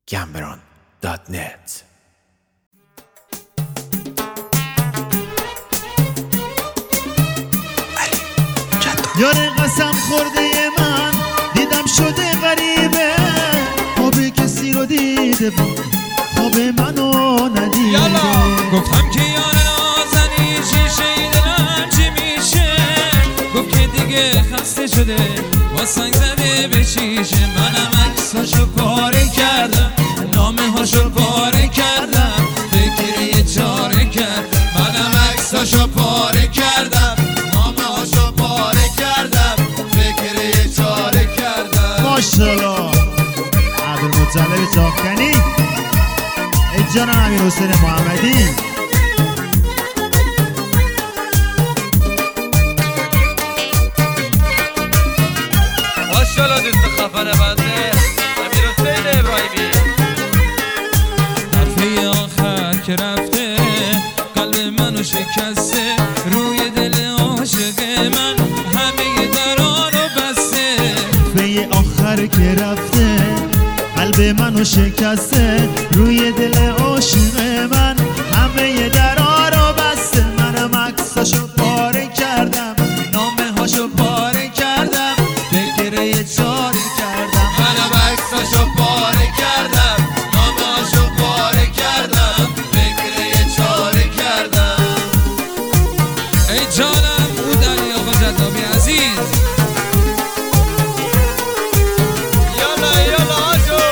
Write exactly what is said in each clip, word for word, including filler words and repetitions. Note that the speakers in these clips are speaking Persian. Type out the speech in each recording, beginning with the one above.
گمبران دات نت. یار قسم خورده من دیدم شده غریبه، خواب کسی رو دیده بود خواب منو ندیده. گفتم که یار نازنی شیشه دلم چی میشه، گفت که دیگه خسته شده با سنگ زده به شیشه. منم عکساشو پاره کردم، نامه هاشو پاره کردم، فکر یه چاره کردم. منم عکساشو پاره کردم، نامه هاشو پاره کردم، فکر یه چاره کردم. ماشالله عبدالمطلب چاخکنی، ای جانم امیر حسین محمدی. ماشالله دوست خفن بنده امیر حسین ابراهیمی. دفعه آخر که رفته قلب منو شکسته، روی دل عاشق من همه درا رو بسته. دفعه آخر که رفته قلب منو شکسته، روی دل عاشق من همه درا رو بسته. منم عکساشو پاره کردم، نامه هاشو پاره کردم، فکر یه چاره کردم. منم عکساشو پاره کردم، نامه هاشو پاره کردم، فکر یه چاره کردم. ای جانم او دلی آقا جدابی عزیز. یالا یالا آجو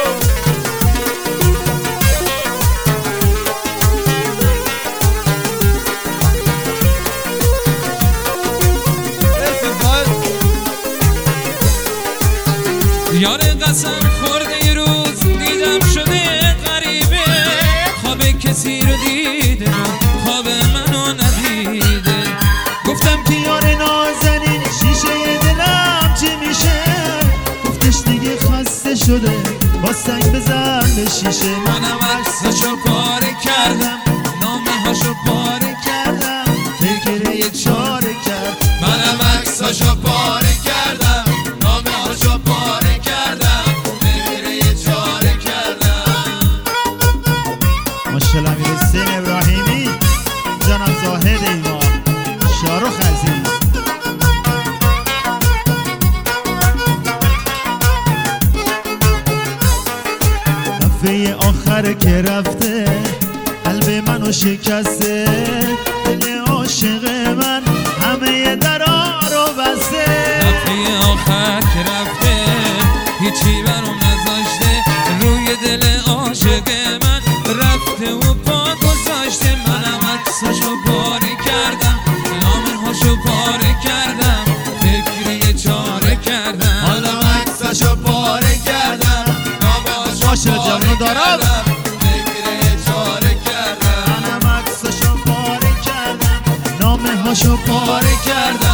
یار قسم خورده یه روز دیدم شده غریبه، خواب کسی رو دیده خواب منو ندیده. گفتم که یار نازنین شیشه دلم چی میشه، گفتش دیگه خسته شده با سنگ بزن به شیشه. منم عکساشو پاره کردم، نامه هاشو پاره کردم، فکر یه چاره کرد. منم عکساشو پاره کردم، نامه هاشو پاره کردم، فکر یه چاره کردم. ماشالله امیر حسین ابراهیمی، جانم زاهد ایما، شارخ عزیز. دفعه آخر که رفته قلب منو شکسته، دل عاشق من همه درا رو بسته. دفعه آخر که رفته هیچی برام نذاشته، روی دل عاشق من رفته و پا گذاشته. منم عکساشو پاره کردم، نامه هاشو پاره کردم، فکر یه چاره کردم. حالا عکساشو پاره کردم، نامه هاشو ماشالله پاره جوانو دارم. کردم، فکر یه چاره کردم. منم عکساشو پاره کردم، نامه هاشو پاره پاره کردم